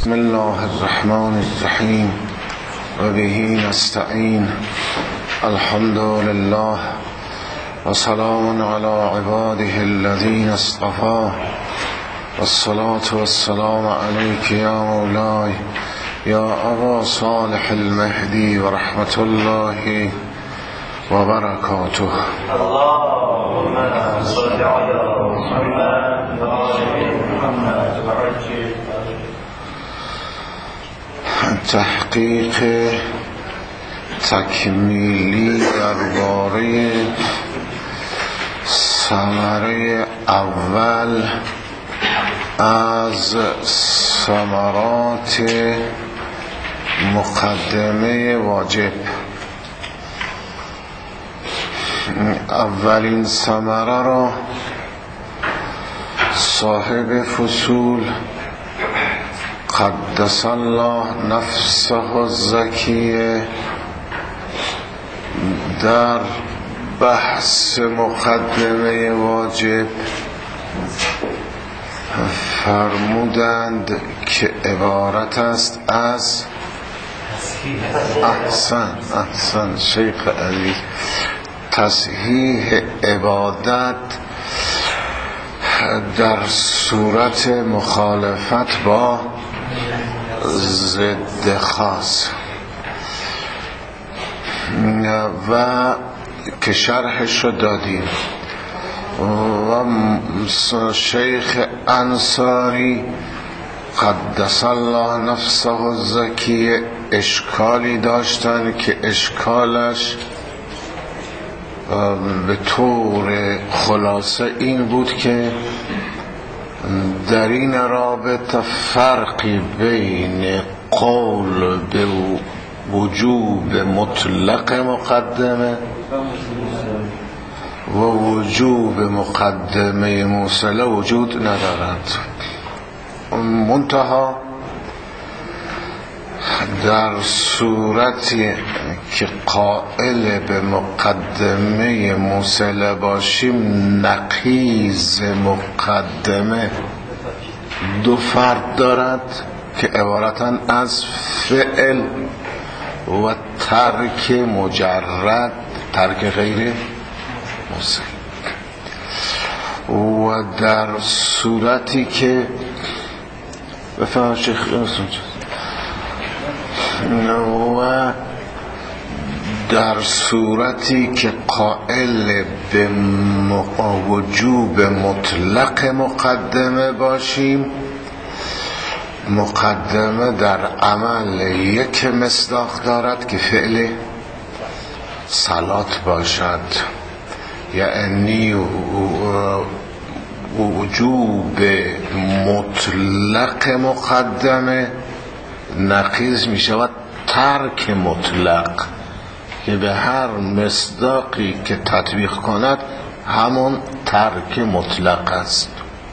بسم الله الرحمن الرحیم و به نستعین. الحمد لله و سلام علی عباده الذین اصطفى والصلاة والسلام علیک یا مولاي یا ابا صالح المهدی و رحمت الله و برکاته. اللهم صل علی محمد و آل محمد و عجل. تحقیق تکمیلی درباره ثمره اول از ثمرات مقدمه واجب. اولین ثمره را صاحب فصول قدس الله نفسه الزکیه در بحث مقدمه واجب فرمودند که عبارت است از احسن شیخ علی تصحیح عبادت در صورت مخالفت با ضد خاص و که شرحش رو دادیم. و شیخ انصاری قدس الله نفسه الزکیه اشکالی داشتن که اشکالش به طور خلاصه این بود که در این رابطه فرقی بین قول به وجوب مطلق مقدمه و وجوب مقدمه موصله وجود ندارد. منتها در صورتی که قائل به مقدمه موصله باشیم نقیض مقدمه دو فرد دارد که عبارتن از فعل و ترک مجرد، ترک غیر موصل. و در صورتی که بفهم شیخ و در صورتی که قائل به وجوب مطلق مقدمه باشیم، مقدمه در عمل یک مصداق دارد که فعل صلات باشد، یعنی وجوب مطلق مقدمه نقیض می شود ترک مطلق که به هر مصداقی که تطبیق کند همون ترک مطلق است.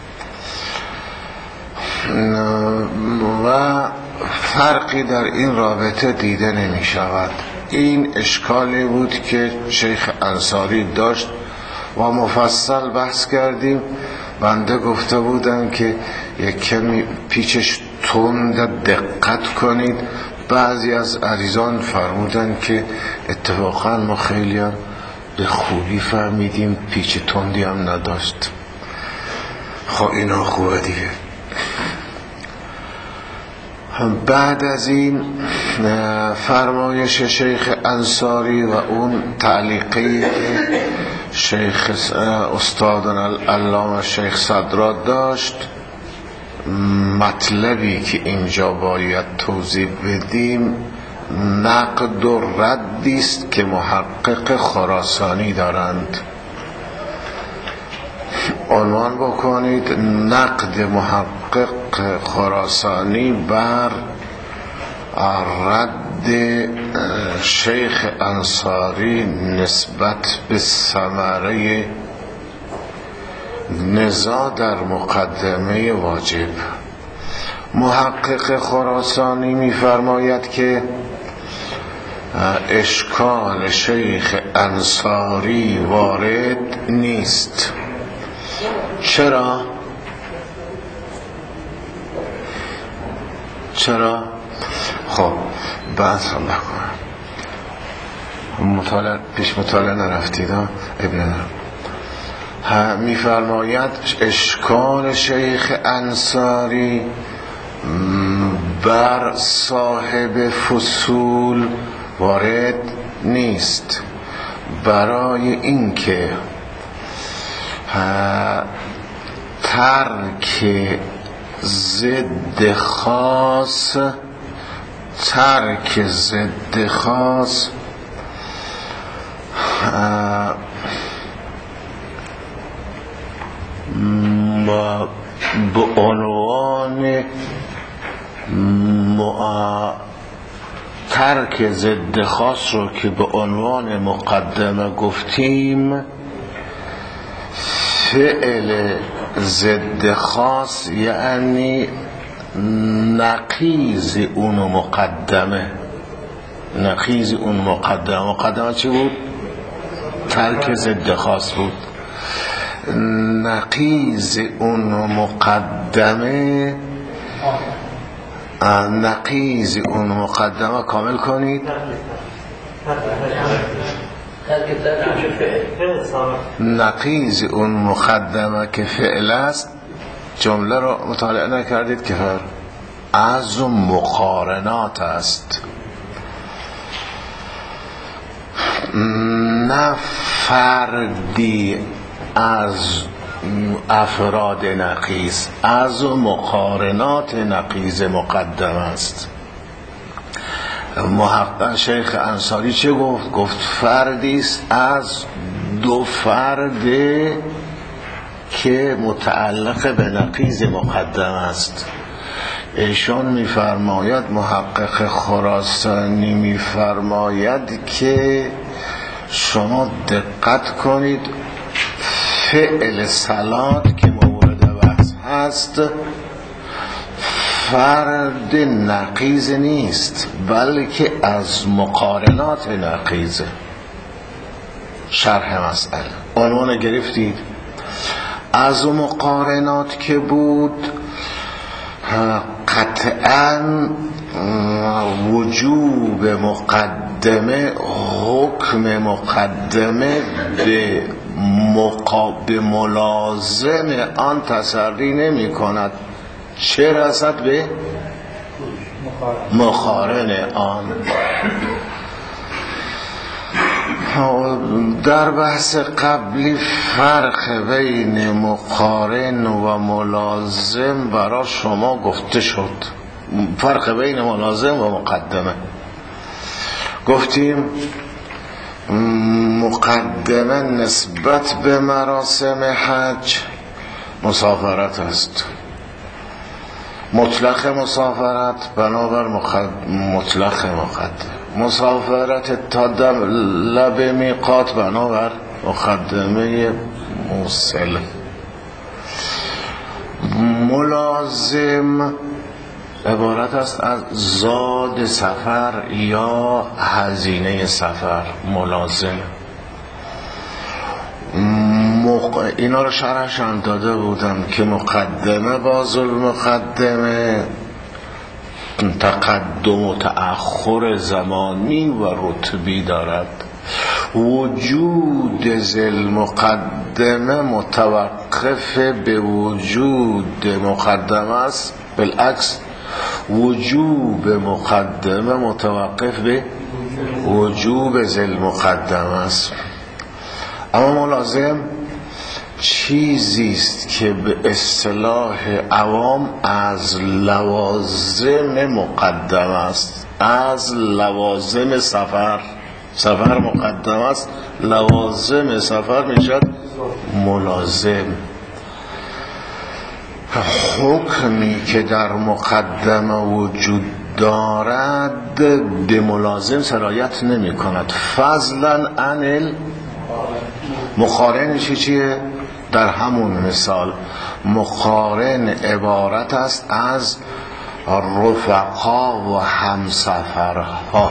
و فرقی در این رابطه دیده نمی شود. این اشکالی بود که شیخ انصاری داشت و مفصل بحث کردیم. بنده گفته بودم که یک کمی پیچش تند دقت کنید. بعضی از عزیزان فرمودن که اتفاقا ما خیلی هم به خوبی فهمیدیم، پیچ تندی هم نداشت. خب اینا خوبه دیگه. بعد از این فرمایش شیخ انصاری و اون تعلیقی که شیخ استادنا العلامه شیخ صدرا داشت، مطلبی که اینجا باید توضیح بدیم نقد و ردی است که محقق خراسانی دارند. عنوان بکنید نقد محقق خراسانی بر رد شیخ انصاری نسبت به ثمره نزاع در مقدمه واجب. محقق خراسانی می‌فرماید که اشکال شیخ انصاری وارد نیست. چرا؟ چرا؟ خب بعد الله کنم پیش مطالعه نرفتید ابن میفرماید اشکال شیخ انصاری بر صاحب فصول وارد نیست، برای اینکه ترک ضد خاص به عنوان ترک ضد خاص رو که به عنوان مقدمه گفتیم، فعل ضد خاص یعنی نقیض اون مقدمه. مقدمه چی بود؟ ترک ضد خاص بود. نقیض اون مقدمه کامل کنید. نقیض اون مقدمه که فعل است، جمله رو مطالعه نکردید که از مقارنات است، نه فردی از افراد نقیض، از مقارنات نقیض مقدم است. محقق شیخ انصاری چه گفت؟ گفت فردی است از دو فرد که متعلق به نقیض مقدم است. ایشان میفرماید، محقق خراسانی میفرماید که شما دقت کنید، فعل صلات که مورد بحث هست فرد نقیض نیست، بلکه از مقارنات نقیضه. شرح مسئله عنوان گرفتید. از مقارنات که بود، قطعاً وجوب مقدمه، حکم مقدمه به ملازم آن تسری نمی کند، چه رسد به مقارن آن. در بحث قبلی فرق بین مقارن و ملازم برای شما گفته شد. فرق بین ملازم و مقدمه گفتیم. مقدمه نسبت به مراسم حج مسافرت است، مطلق مسافرت بنابر مطلق مقدم، مسافرت تا لب میقات بنابر مقدمه موصل. ملازم عبارت است از زاد سفر یا هزینه سفر. ملازم اینا رو شرحشان داده بودم که مقدمه باز المقدمه تقدم و تأخر زمانی و رتبی دارد. وجود ذل مقدمه متوقف به وجود مقدمه است، بالعکس وجوب مقدمه متوقف به وجوب ذل مقدمه است. اما ملازم چیزی است که به اصطلاح عوام از لوازم مقدم است، از لوازم سفر مقدم است، لوازم سفر میشد ملازم. حکمی که در مقدمه وجود دارد به ملازم سرایت نمی کند. فضلا عن مقارن چیه؟ در همون مثال مقارن عبارت است از رفقا و همسفرها.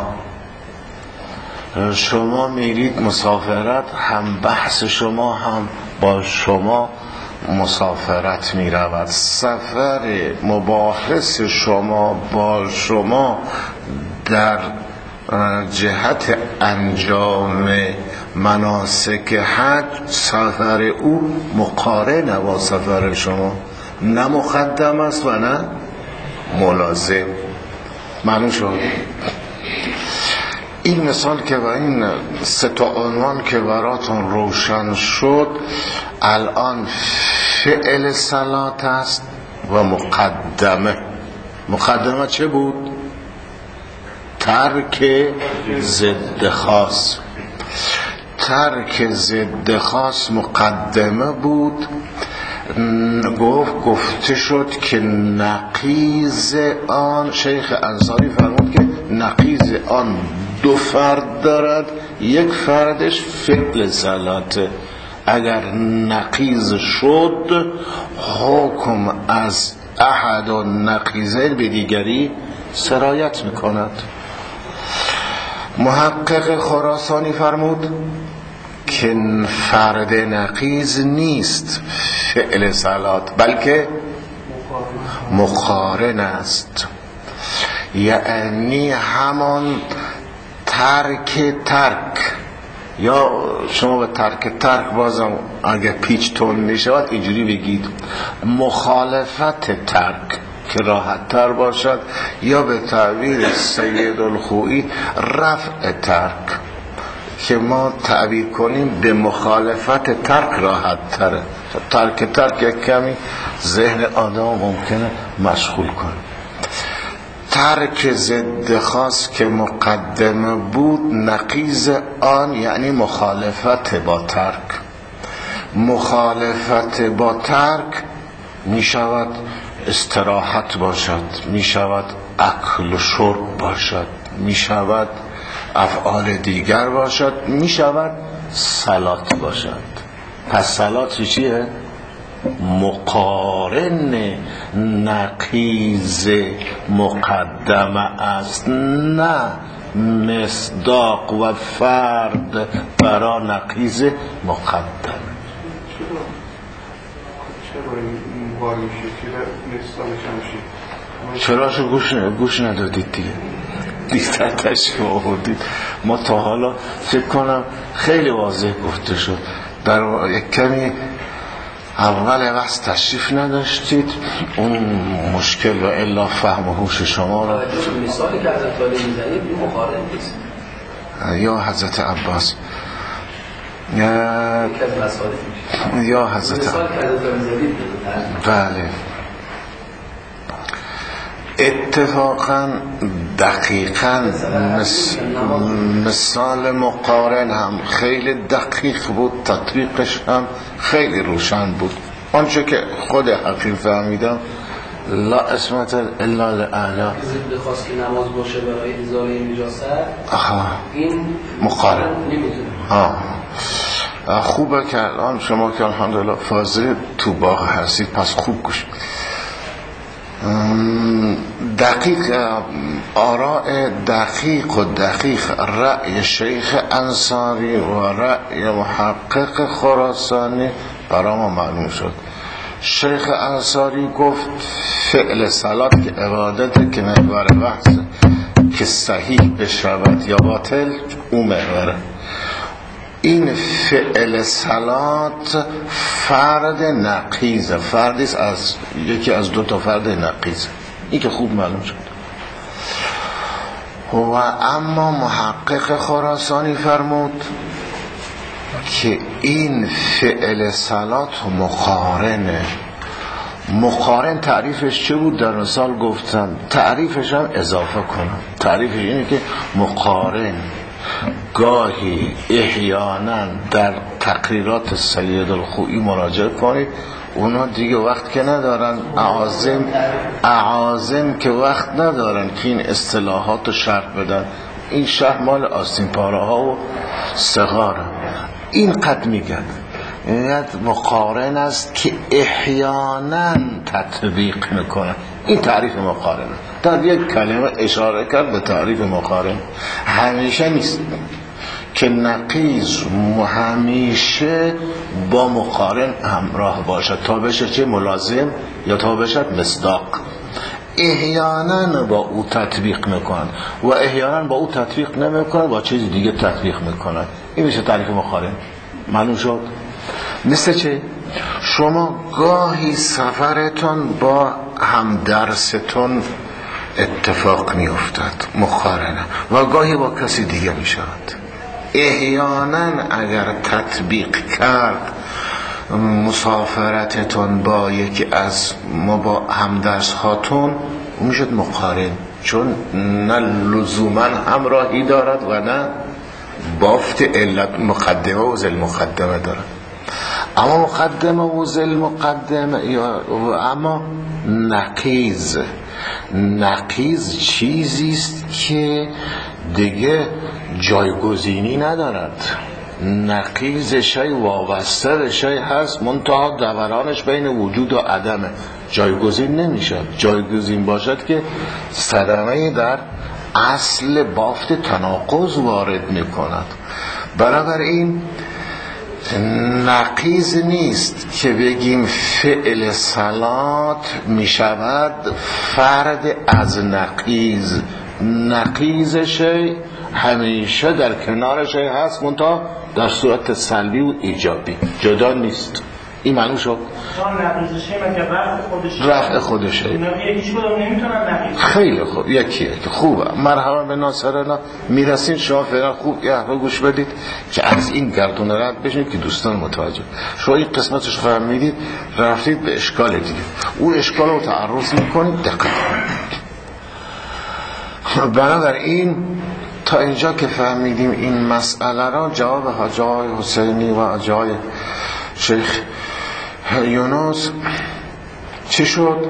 شما میرید مسافرت، هم بحث شما هم با شما مسافرت می رود. سفر مباحث شما با شما در جهت انجام مناسک حج، سفر او مقارن با سفر شما، نه مقدم است و نه ملازم. معلوم شد؟ این مثال که و این سه تا عنوان که براتون روشن شد، الان فعل صلات است و مقدمه. مقدمه چه بود؟ ترک ضد خاص. ترک ضد خاص مقدمه بود. گفته شد که نقیض آن، شیخ انصاری فرمود که نقیض آن دو فرد دارد، یک فردش فعل صلاته. اگر نقیض شد حکم از احد و نقیضین به دیگری سرایت میکند. محقق خراسانی فرمود که فرد نقیض نیست فعل صلات، بلکه مقارن است. یعنی همان ترک، یا شما به ترک بازم اگر پیچ تون میشود اینجوری بگید مخالفت ترک که راحت تر باشد، یا به تعبیر سید الخوئی رفع ترک که ما تعبیر کنیم به مخالفت ترک راحت تره. ترک یک کمی ذهن آدم ممکنه مشغول کنه. ترک ضد خاص که مقدمه بود، نقیض آن یعنی مخالفت با ترک. مخالفت با ترک می شود استراحت باشد، می شود اکل و شرب باشد، می شود افعال دیگر باشد، می شود صلات باشد. پس صلات چیه؟ مقارن نقیض مقدمه است، نه مصداق و فرد برا نقیض مقدمه. چرا گوش ندادید دیگه؟ بیشتر تشریف آوردید. ما تا حالا فکر کنم خیلی واضح گفته شد. در یک کمی اول وقت تشریف نداشتید، اون مشکل و الا فهم و هوش شما را. مثالی که حضرت علی میزنید این مقارن نیست. یا حضرت عباس یا حضرت بله، اتفاقا دقیقا مثال مقارن هم خیلی دقیق بود، تطبیقش هم خیلی روشن بود. آنچه که خود حقیر فهمیدم لا اسمت الا لأعلا. ضد خاص که نماز باشه برای ازاله نجاست، این مقارن خوبه که الان شما که الحمدلله فاضل تو باغ هستید، پس خوب گوش دقیق آراء دقیق رأی شیخ انصاری و رأی محقق خراسانی برای ما معلوم شد. شیخ انصاری گفت فعل صلات که عبادت که محور بحث که صحیح بشود یا باطل او محوره. این فعل صلات فرد نقیض، فردیست از یکی از دو تا فرد نقیض. این که خوب معلوم شد. و اما محقق خراسانی فرمود که این فعل صلات مقارنه. مقارن تعریفش چه بود؟ در مثال گفتم، تعریفش هم اضافه کنم. تعریفش اینه که مقارن گاهی احیانا در تقریرات سید الخوئی مراجعه کنید، اونا دیگه وقت که ندارن، اعاظم که وقت ندارن که این اصطلاحات رو شرح بدن. این شرح مال آستین پاره ها و صغاره. این قد میگن اینت مقارن است که احیانا تطبیق میکنه. این تعریف مقارنه. در یک کلمه اشاره کرد به تعریف مقارن، همیشه نیست. که نقیض همیشه با مقارن همراه باشد تا بشه چه ملازم یا تا بشه مصداق. احیانا با او تطبیق میکنن و احیانا با او تطبیق نمیکنن، با چیز دیگه تطبیق میکنن. این میشه تعریف مقارن. معلوم شد؟ مثل چه؟ شما گاهی سفرتون با همدرستون اتفاق میافتد، مقارنه، و گاهی با کسی دیگه میشود. احیانا اگر تطبیق کرد مسافرتتون با یکی از با همدرس هاتون میشد مقارن، چون نه لزوما همراهی دارد و نه بافت علت مقدمه و ذل مقدمه دارد. اما مقدمه و ذل مقدمه اما نقیض چیزی است که دیگه جایگزینی ندارد. نقیض شی وابسته به شی هست، منتها دورانش بین وجود و عدمه، جایگزین نمیشد. جایگزین باشد که صدمه در اصل بافت تناقض وارد میکند. بنابراین نقیض نیست که بگیم فعل صلات میشود فرد از نقیض. نقیض شی همیشه در کنار شی هست، منتها در صورت سلبی و ایجابی، جدا نیست. این معلوم شد؟ نقیض شی مگه رفع خودشه. هیچ کدوم نمیتونن نقیض. خیلی خوب، یکیه خوبه. مرحبا به ناصرنا میرسین. شما فعلا خوب یه حرف گوش بدید که از این گردون رد بشین که دوستان متوجه. شما این قسمتش فهمیدید، رفتید به اشکال دیگه. اون اشکال رو تعرض میکنید، دقت. بنابراین تا اینجا که فهمیدیم این مسئله را، جواب حاجی حسینی و حاجی شیخ یونس چی شد؟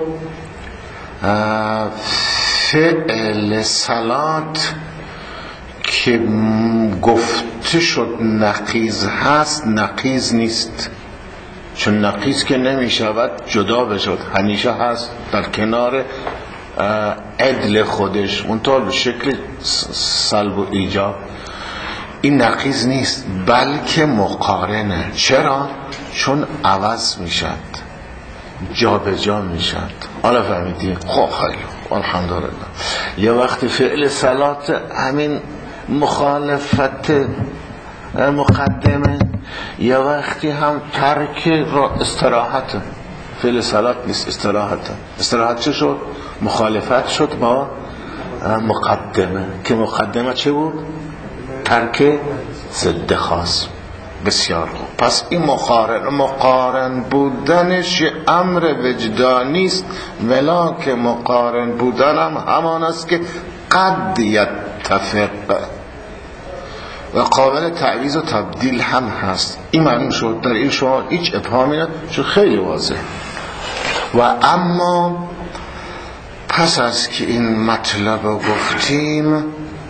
فعل صلات که گفته شد نقیض هست، نقیض نیست، چون نقیض که نمی شود جدا بشد، همیشه هست در کنار عدل خودش، منطور به شکل سلب و ایجاب. این نقیض نیست بلکه مقارنه. چرا؟ چون عوض میشد، جا به جا میشد. حالا فهمیدی؟ خب خیلی الحمدلله. یه وقتی فعل صلات همین مخالفت مقدمه، یه وقتی هم ترک را استراحت. فعل صلات نیست، استراحت چه شد؟ مخالفت شد با مقدمه، که مقدمه چه بود؟ ترک ضد خاص. بسیار خوب. پس این مقارن بودنش امر وجدانی است، ولی که مقارن بودن هم همان است که قد یتفق و قابل تعویض و تبدیل هم هست. این معنی شد. در این شما هیچ ابهامی نه، چون خیلی واضح. و اما پس از که این مطلب رو گفتیم،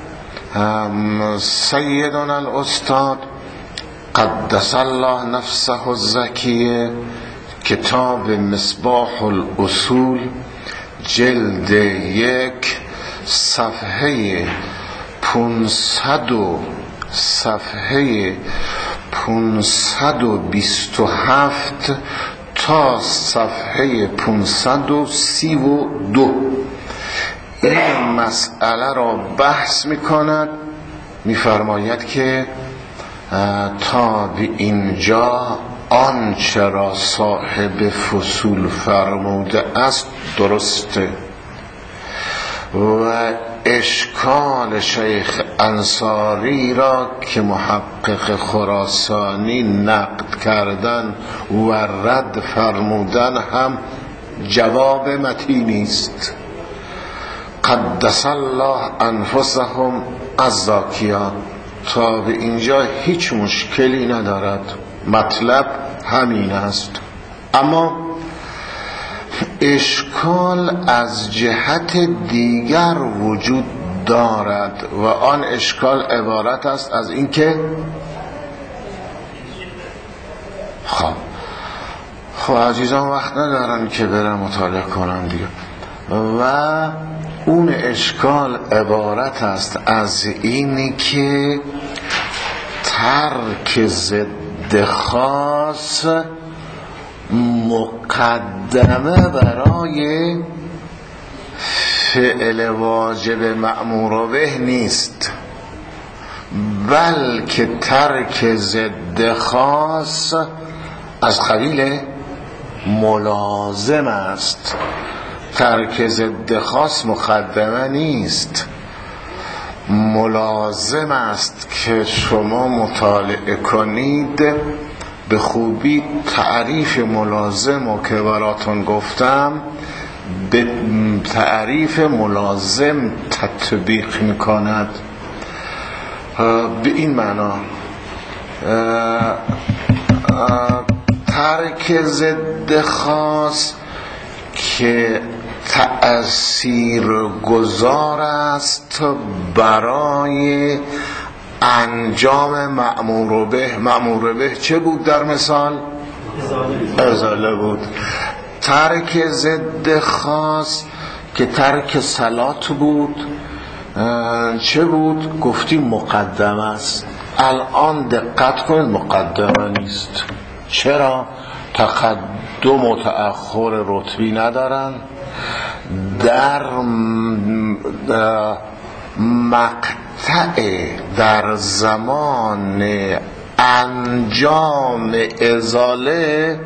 سیدنا الاستاد قدس الله نفسه الزکیه، کتاب مصباح الاصول، جلد 1 صفحه 527 تا صفحه 532 این مسئله را بحث میکند. میفرماید که تا به اینجا آنچه را صاحب فصول فرموده است درسته و اشکال شیخ انصاری را که محقق خراسانی نقد کردن و رد فرمودن هم جواب متینی است. قدس الله انفسهم الزاکیات. تا به اینجا هیچ مشکلی ندارد، مطلب همین است. اما اشکال از جهت دیگر وجود دارد و آن اشکال عبارت است از اینکه خب عزیزان وقت ندارن که برن مطالعه کنن دیگه. و اون اشکال عبارت است از اینی که ترک ضد خاص مقدمه برای فعل واجب مأمور به نیست، بلکه ترک ضد خاص از قبیل ملازم است. ترک ضد خاص مقدمه نیست، ملازم است که شما مطالعه کنید به خوبی تعریف ملازم که براتون گفتم به تعریف ملازم تطبیق میکند. به این معنا ترک ضد خاص که تأثیر گذار است برای انجام مأمور به. مأمور به چه بود در مثال؟ ازاله بود. ترک ضد خاص که ترک صلات بود چه بود؟ گفتیم مقدمه است. الان دقت کنید مقدمه نیست. چرا؟ تقدم و تأخر رتبی ندارن، در مقطع در زمان انجام ازاله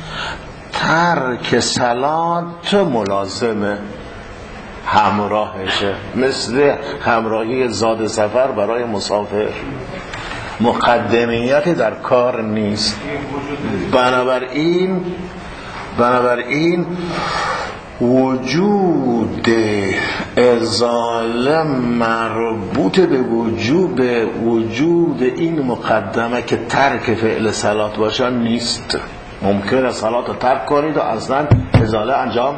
ترک صلات ملازمه، همراهشه، مثل همراهی زاد سفر برای مسافر، مقدمیت در کار نیست. بنابراین وجود ازاله مربوط به وجود این مقدمه که ترک فعل صلات باشه نیست. ممکنه صلات رو ترک کنید و اصلا ازاله انجام.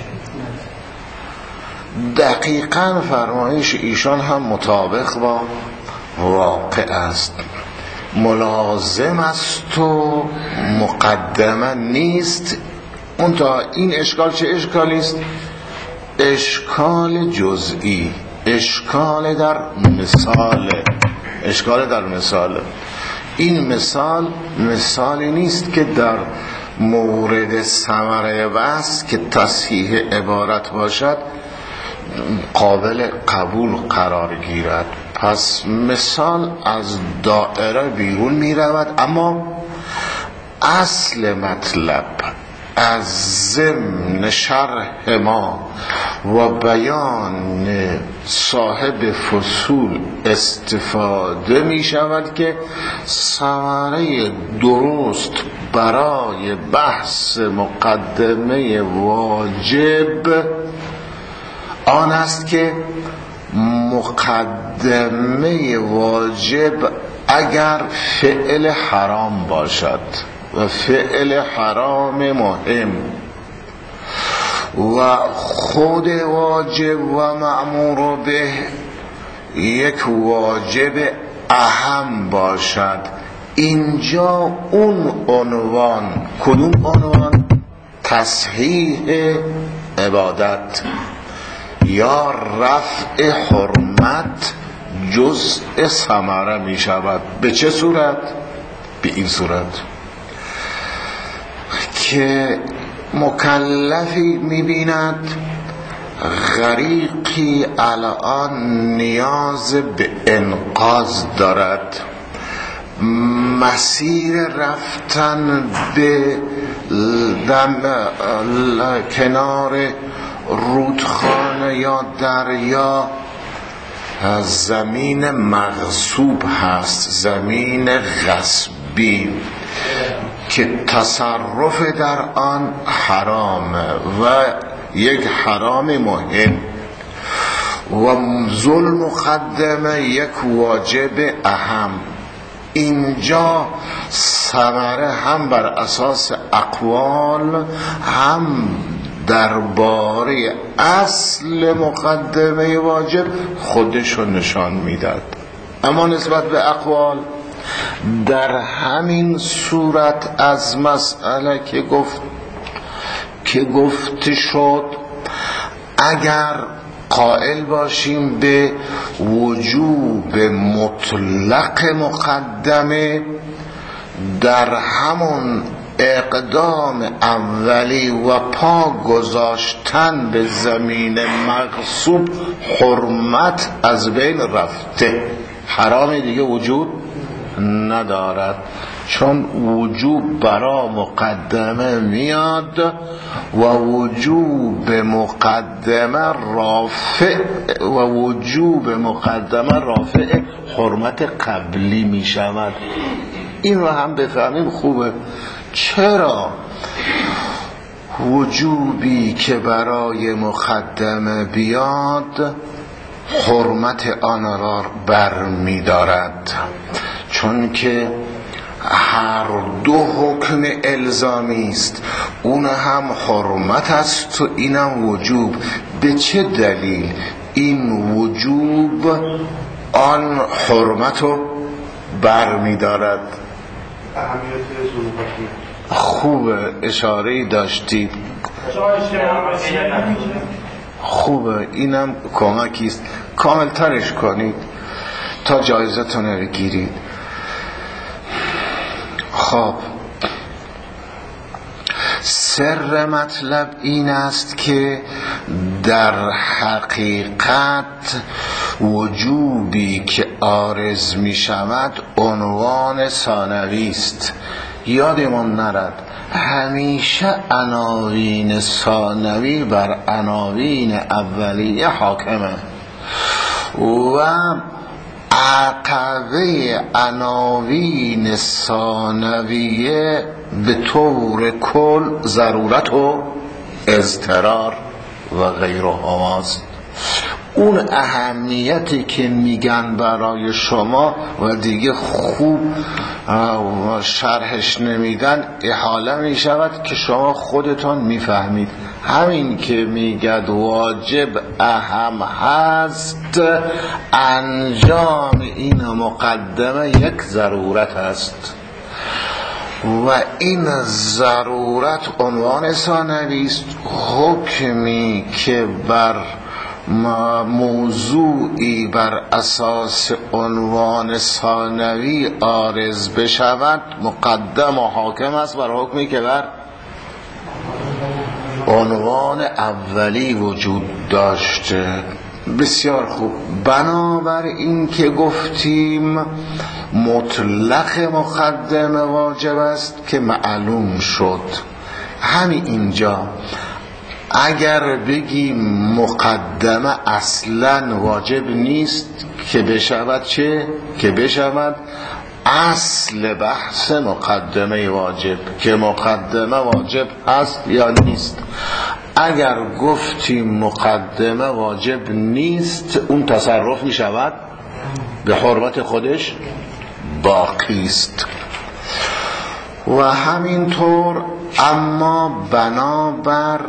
دقیقاً فرمایش ایشان هم مطابق با واقع است. ملازم است و مقدمه نیست. منتها این اشکال چه اشکالی است؟ اشکال جزئی، اشکال در مثال. این مثالی نیست که در مورد ثمره بحث که تصحیح عبارت باشد قابل قبول قرار گیرد. پس مثال از دائره بیرون می رود، اما اصل مطلب از ضمن شرح ما و بیان صاحب فصول استفاده می شود که ثمره درست برای بحث مقدمه واجب آن است که مقدمه واجب اگر فعل حرام باشد و فعل حرام مهم و خود واجب و مأمور به یک واجب اهم باشد، اینجا اون عنوان، کدوم عنوان؟ تصحیح عبادت یا رفع حرمت جزء ثمره می شود. به چه صورت؟ به این صورت که مکلفی می بیند غریقی الان نیاز به انقاذ دارد، مسیر رفتن به کنار رودخانه یا دریا زمین مغصوب هست، زمین غصبی که تصرف در آن حرامه و یک حرام مهم و ظلم مقدمه یک واجب اهم. اینجا ثمره هم بر اساس اقوال هم درباره اصل مقدمه واجب خودشو نشان میداد، اما نسبت به اقوال در همین صورت از مسئله که گفته شد اگر قائل باشیم به وجوب مطلق مقدمه در همون اقدام اولی و پا گذاشتن به زمین مغصوب حرمت از بین رفته، حرام دیگه وجود ندارد، چون وجوب برا مقدمه میاد و وجوب مقدمه رافع حرمت قبلی می شود. این رو هم بفهمیم خوبه. چرا وجوبی که برای مقدمه بیاد حرمت آن را بر می دارد؟ چون که هر دو حکم الزامی است، اون هم حرمت است و اینم وجوب. به چه دلیل این وجوب آن حرمت رو بر می دارد؟ خوب اشاره‌ای داشتید، خوبه، اینم کمکیست، کامل ترش کنید تا جایزتون رو گیرید. خب سر مطلب این است که در حقیقت وجوبی که عارض می شود عنوان ثانوی است. یادمون نرد همیشه عناوین ثانوی بر عناوین اولیه حاکمه و عقبه عناوین ثانویه به طور کل ضرورت و اضطرار و غیره هاست. اون اهمیتی که میگن برای شما و دیگه خوب شرحش نمیدن احاله میشود که شما خودتان میفهمید. همین که میگد واجب اهم هست، انجام این مقدمه یک ضرورت است و این ضرورت عنوان ثانوی است. حکمی که بر موضوعی بر اساس عنوان ثانوی عارض بشود مقدم و حاکم است بر حکمی که بر عنوان اولی وجود داشته. بسیار خوب. بنابر این که گفتیم مطلق مقدمه واجب است که معلوم شد، همین اینجا اگر بگیم مقدمه اصلا واجب نیست که بشود چه؟ که بشود اصل بحث مقدمه واجب، که مقدمه واجب هست یا نیست. اگر گفتیم مقدمه واجب نیست، اون تصرف می شود به حرمت خودش باقی است. و همینطور اما بنابر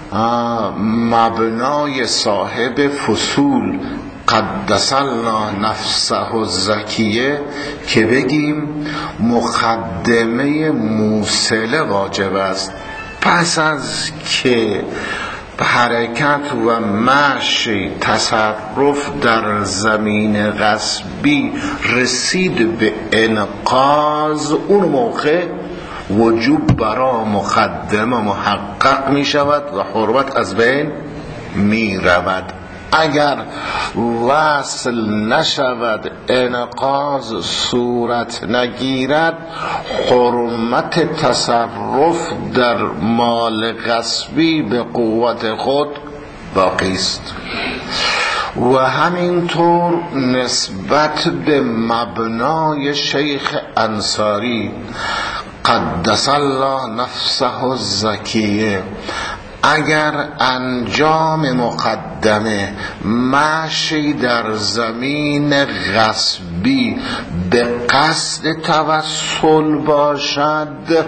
مبنای صاحب فصول قدس الله نفسه الزکیه که بگیم مقدمه موصله واجب است. پس از که حرکت و مشی تصرف در زمین غصبی رسید به انقاض، اون موقع وجوب برای مقدمه محقق می شود و حرمت از بین می رود. اگر وصل نشود، انقاض صورت نگیرد، حرمت تصرف در مال غصبی به قوت خود باقی است. و همینطور نسبت به مبنای شیخ انصاری قدس الله نفسه الزکیه، اگر انجام مقدمه مشی در زمین غصبی به قصد توسل باشد،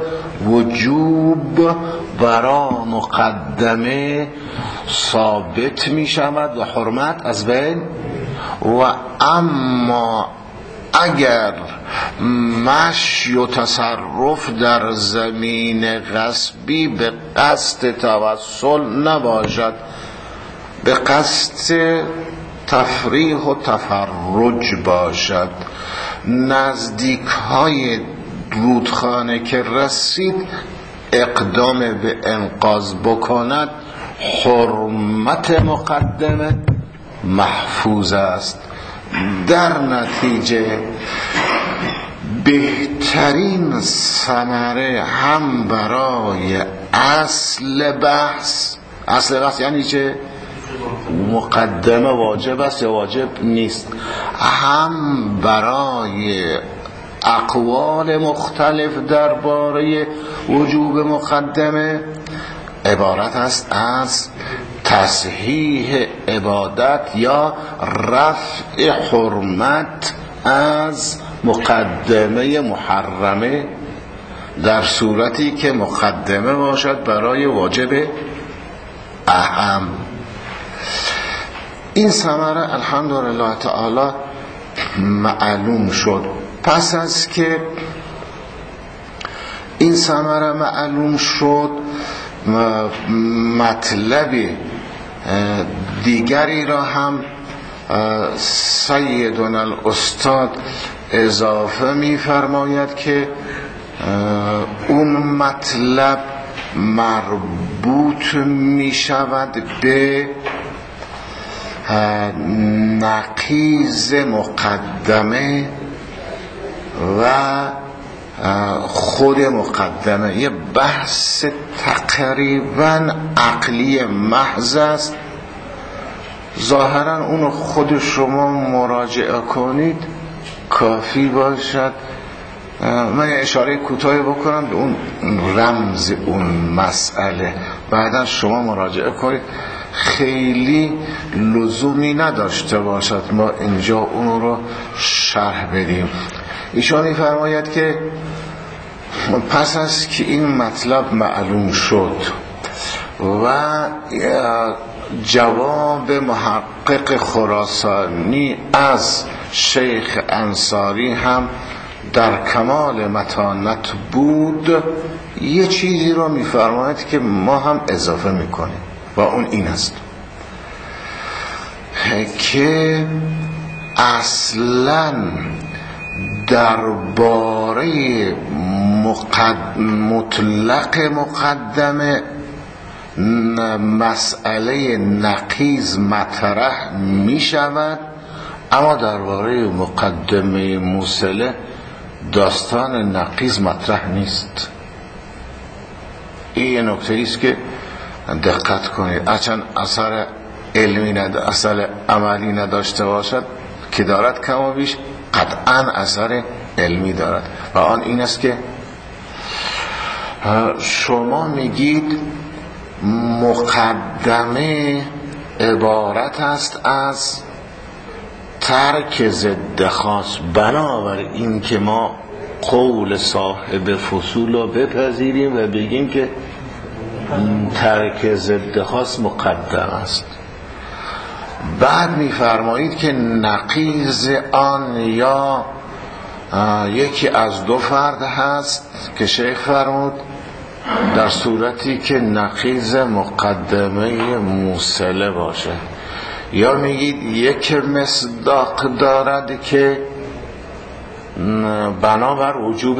وجوب برای مقدمه ثابت می شود و حرمت از بین. و اما اگر مشی و تصرف در زمین غصبی به قصد توسل نباشد، به قصد تفریح و تفرج باشد، نزدیک های رودخانه که رسید اقدام به انقاذ بکند، حرمت مقدمه محفوظ است. در نتیجه بهترین ثمره هم برای اصل بحث یعنی چه؟ مقدمه واجب است یا واجب نیست، هم برای اقوال مختلف درباره وجوب مقدمه عبارت است از تصحیح عبادت یا رفع حرمت از مقدمه محرمه، در صورتی که مقدمه باشد برای واجب اهم. این ثمره الحمدلله تعالی معلوم شد. پس از که این ثمره معلوم شد، مطلب دیگری را هم سیدنا الاستاد اضافه می فرماید که اون مطلب مربوط می شود به نقیض مقدمه و خود مقدمه. یه بحث تقریبا عقلی محض است، ظاهرا اونو خود شما مراجعه کنید کافی باشد. من اشاره کوتاهی بکنم به اون رمز اون مسئله، بعدا شما مراجعه کنید، خیلی لزومی نداشته باشد ما اینجا اون رو شرح بدیم. ایشان می‌فرماید که پس از که این مطلب معلوم شد و جواب محقق خراسانی از شیخ انصاری هم در کمال متانت بود، یه چیزی رو می‌فرماید که ما هم اضافه می‌کنیم و اون این است که اصلاً درباره مطلق مقدمه مسئله نقیض مطرح می شود، اما درباره مقدمه موصله داستان نقیض مطرح نیست. این یه نکته ایست که دقت کنید، اچن اثر علمی اثر عملی نداشته باشد که دارد کم و بیش قطعا اثر علمی دارد و آن این است که شما میگید مقدمه عبارت است از ترک ضد خاص، بنابر این که ما قول صاحب فصول رو بپذیریم و بگیم که ترک ضد خاص مقدم است. بعد می‌فرمایید که نقیض آن یا یکی از دو فرد هست که شیخ فرمود در صورتی که نقیض مقدمه موصله باشه، یا میگید یک مصداق دارد که بنابر وجوب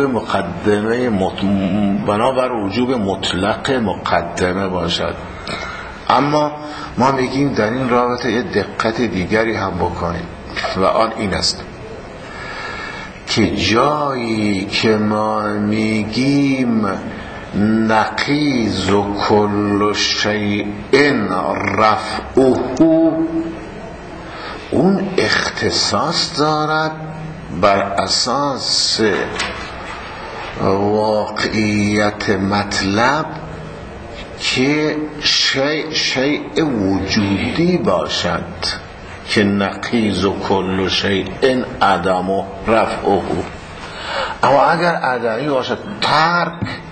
مطلق مقدمه باشد. اما ما میگیم در این رابطه یه دقت دیگری هم بکنیم و آن این است که جایی که ما میگیم نقیض و کل شیء رفعه، اون اختصاص دارد بر اساس واقعیت مطلب که شیء وجودی باشد که نقیض و کل شیء عدم و رفعه. اما اگر عدمی باشد ترک،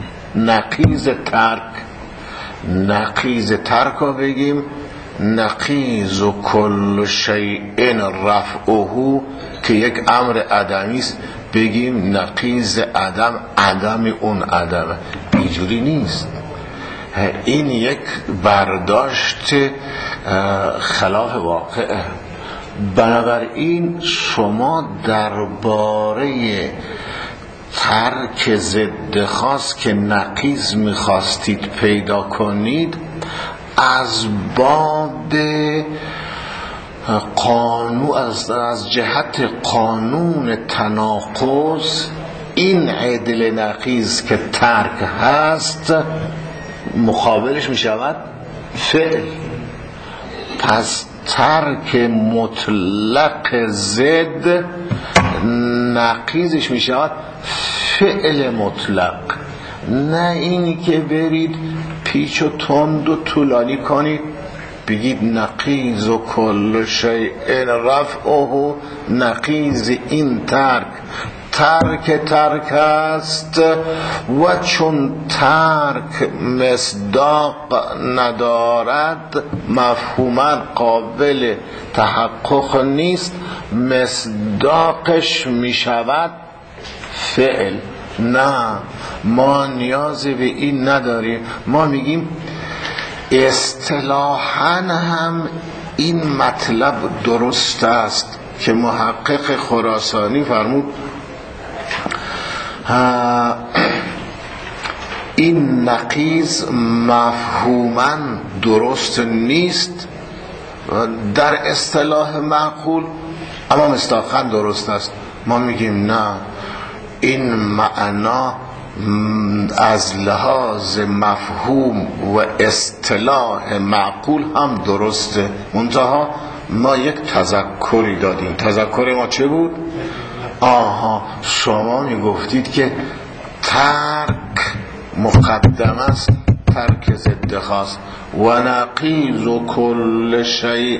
نقیض ترک رو بگیم نقیض و کل شیء رفعه که یک امر عدمی است، بگیم نقیض عدم اون عدمه. اینجوری نیست. این یک برداشت خلاف واقعه. بنابراین شما درباره ترک ضد خاص که نقیض میخواستید پیدا کنید از باب قانون، از جهت قانون تناقض، این عدل نقیض که ترک هست مقابلش میشود فعل. پس ترک مطلق ضد نقیضش میشود فعل مطلق. نه اینی که برید پیچ و تند و طولانی کنید بگید نقیض و کل شیء رفعه، نقیض این ترک است و چون ترک مصداق ندارد مفهوما قابل تحقق نیست، مصداقش می شود فعل. نه، ما نیازی به این نداریم. ما میگیم اصطلاحاً هم این مطلب درست است که محقق خراسانی فرمود این نقیض مفهوماً درست نیست در اصطلاح معقول، اما مصداقاً درست است. ما میگیم نه، این معنا از لحاظ مفهوم و اصطلاح معقول هم درسته. منتها ما یک تذکری دادیم. تذکر ما چه بود؟ شما میگفتید که ترک مقدم است، ترک ضد خاص، و نقیض و کل شیء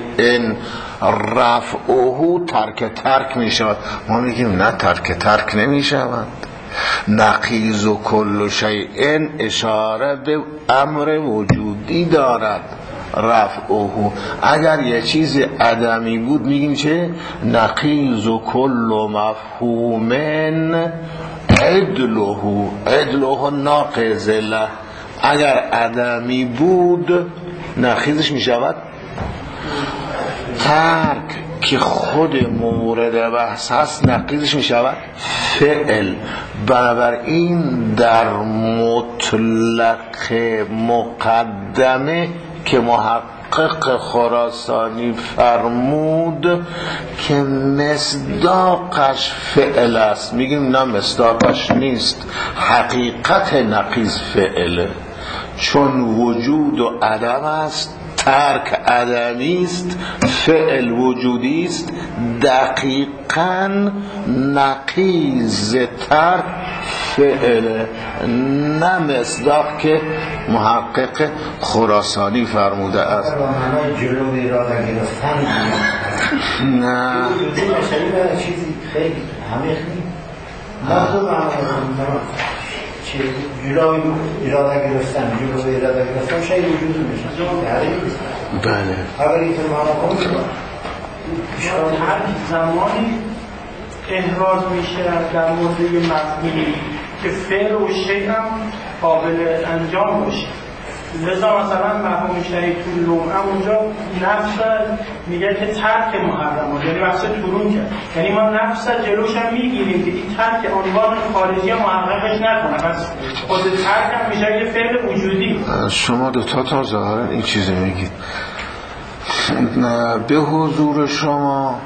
رفعه ترک می شود. ما میگیم نه، ترک نمی شود. نقیض و کل شیء اشاره به امر وجودی دارد. رفعه اگر یه چیز عدمی بود میگیم چه؟ نقیض و کل مفهوم عدله ناقض له. اگر عدمی بود نقیضش میشود ترک که خود مورد بحث هست، نقیضش میشود فعل. بنابراین در مطلق مقدمه که محقق خراسانی فرمود که مصداقش فعل است، میگیم نه، مصداقش نیست، حقیقت نقیض فعله. چون وجود و عدم است، ترک عدمی است، فعل وجودی است، دقیقاً نقیض ترک فعل، نه مصداق که محقق خراسانی فرموده است. جلوی را گرفتن نه چیزی خیلی عمیق جلوی اراده گرفتن، جلوی اراده گرفتن شاید وجود میشه. بله. اگر این معنا کنید هر زمانی احراز میشه در مورد یه مفهومی که فعل و شیء هم قابل انجام باشه. لذا مثلا مفهوم شیء تو لوم اونجا نفس میگه که ترک محرمات، یعنی بحث تورون کرد، یعنی ما نفس جلوش هم میگیریم که این ترک عنوان خارجی محققش نکنه، پس خود ترک هم میشه یه فعل وجودی. شما دوتا تا ظاهرا این چیزی میگید. به حضور شما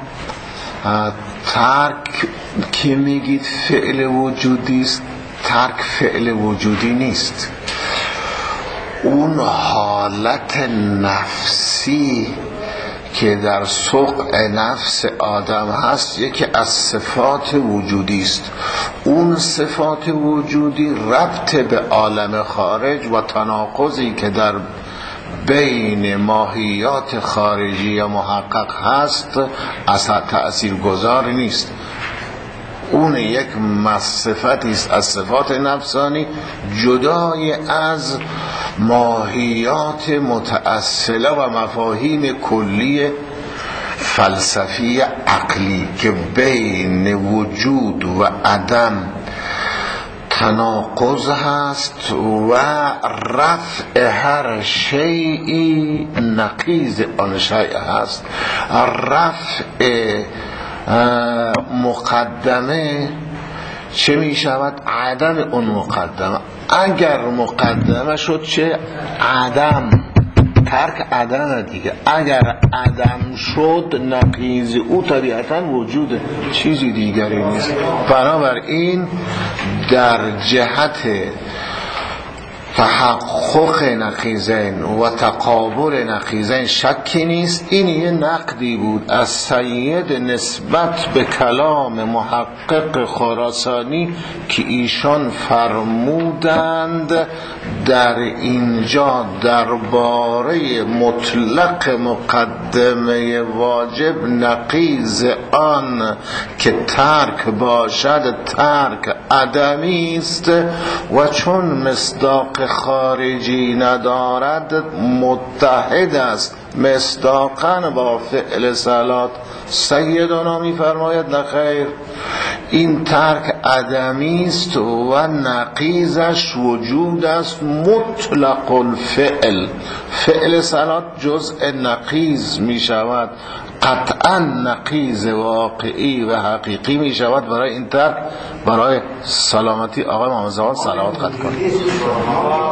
ترک که میگید فعل وجودی است، ترک فعل وجودی نیست. اون حالت نفسی که در سقع نفس آدم هست یکی از صفات وجودی است. اون صفات وجودی ربط به عالم خارج و تناقضی که در بین ماهیات خارجی محقق هست اصلا تأثیر گذار نیست. اون یک صفتی است از صفات نفسانی جدای از ماهیات متأصله و مفاهیم کلی فلسفی عقلی که بین وجود و عدم تناقض هست و رفع هر شیئی نقیض آن شیء هست. رفع مقدمه چه می شود؟ عدم اون مقدمه. اگر مقدمه شد چه؟ عدم، ترک عدم دیگه. اگر عدم شد نقیض او طبیعتا وجود چیزی دیگری نیست. بنابراین در جهت تحقق نقیضین و تقابل نقیضین شکی نیست. این یه نقدی بود از سید نسبت به کلام محقق خراسانی که ایشان فرمودند در اینجا درباره مطلق مقدمه واجب نقیض آن که ترک باشد ترک عدمی است و چون مصداق خارجی ندارد متحد است مصداقاً با فعل صلات. سیدنا می فرماید نخیر، این ترک عدمی است و نقیضش وجود است مطلق الفعل. فعل صلات جزء نقیض می شود، قطعا نقیض واقعی و حقیقی می شود. برای این ترک برای سلامتی آقای محمد زمان صلوات قطع کنید.